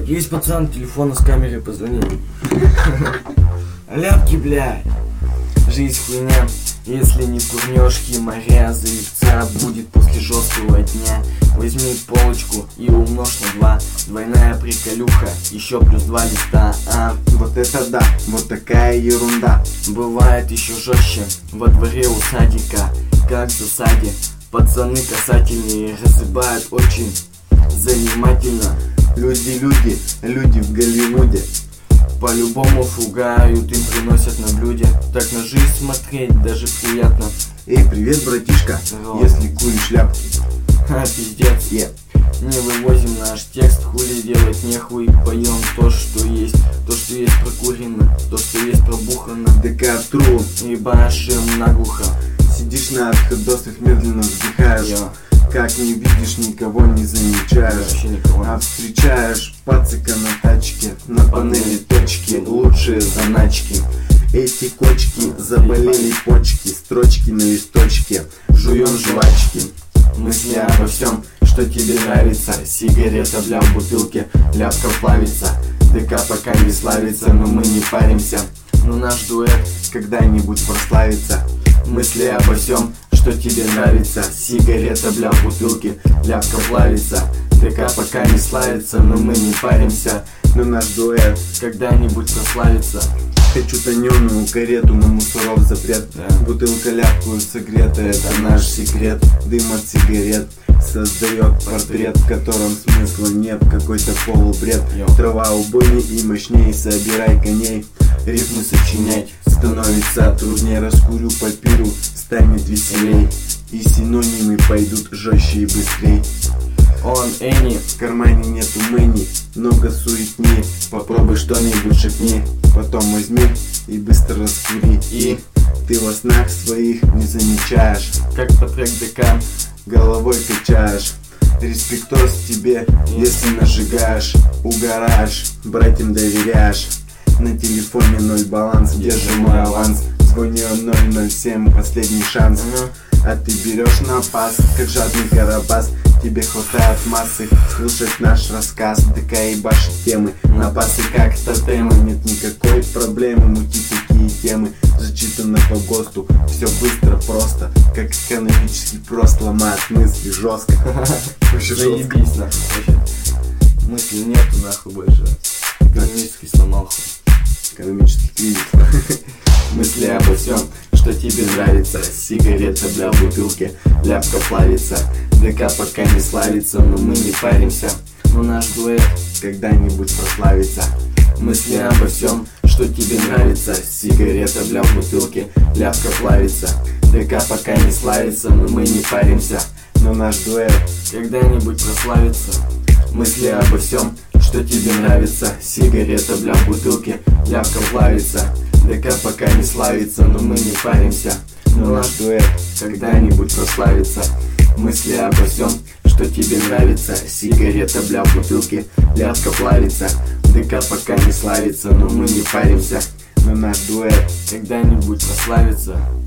блядь, есть пацан, телефона с камерой позвони. Ляпки, блядь. Жизнь хуйня, если не курнешь химоря, заебца будет после жесткого дня. Возьми полочку и умножь на 2, двойная приколюха, еще плюс 2 листа. Вот это да, вот такая ерунда. Бывает еще жестче во дворе у садика, как в засаде. Пацаны касательные разъебают очень занимательно. Люди в Голливуде По-любому фугают, им приносят на блюде. Так на жизнь смотреть даже приятно. Эй, привет, братишка. Здорово. Если куришь ляпки. Пиздец, не вывозим наш текст, хули делать нехуй. Поем то, что есть прокурено, то, что есть пробухано. ДК Тру. И башим наглухо. Сидишь на отходосах, медленно вздыхаешь. Как не видишь, никого не замечаешь. Никого. А встречаешь пацика на тачке, на панели точки, лучшие заначки. Эти кочки, заболели почки, строчки на листочке, жуем жвачки. Мысли обо всем, что тебе нравится. Сигарета, бля, в бутылке, ляпка плавится. ДК пока не славится, но мы не паримся. Но наш дуэт когда-нибудь прославится. Мысли обо всем, что тебе нравится. Сигарета, бля, в бутылке, ляпка плавится. ДК пока не славится, но мы не паримся. Но наш дуэт когда-нибудь прославится. Хочу тоненую карету, но мусоров запрет. Бутылка ляпкую согрета, это наш секрет. Дым от сигарет создает портрет, в котором смысла нет, какой-то полубред. Трава убойней и мощней, собирай коней. Рифмы сочинять становится труднее, раскурю папиру, станет веселей. И синонимы пойдут жестче и быстрей. Он Энни, в кармане нету мэни, много суетни. Попробуй что-нибудь шепни, потом возьми и быстро раскури. И ты во снах своих не замечаешь, как по трек ДК головой качаешь. Респектос тебе, если нажигаешь, угораешь, братьям доверяешь. На телефоне 0 баланс, держи мой аванс. Звоню 007, последний шанс. А ты берешь на пас, как жадный карабас. Тебе хватает массы слушать наш рассказ. ДК и баши темы, напасы как тотемы. Нет никакой проблемы мутить такие темы. Зачитано по ГОСТу, все быстро, просто. Как экономический прост, ломает мысли жестко. Заебись, нахуй. Мысли нету, нахуй, больше. Экономический сломал хуй. Экономический кризис. Мысли обо всем, что тебе нравится. Сигарета, бля, в бутылке, ляпка плавится. ДК пока не славится, но мы не паримся. Но наш дуэт когда-нибудь прославится. Мысли обо всем, что тебе нравится. Сигарета, бля, в бутылке, ляпка плавится. ДК пока не славится, но мы не паримся. Но наш дуэт когда-нибудь прославится. Мысли обо всем, что тебе нравится. Сигарета, бля, в бутылке, ляпка плавится. ДК пока не славится, но мы не паримся. Но наш дуэт когда-нибудь прославится. Мысли обо всем, что тебе нравится. Сигарета, бля, в бутылке, ляпка плавится. ДК пока не славится, но мы не паримся. Но наш дуэт когда-нибудь прославится.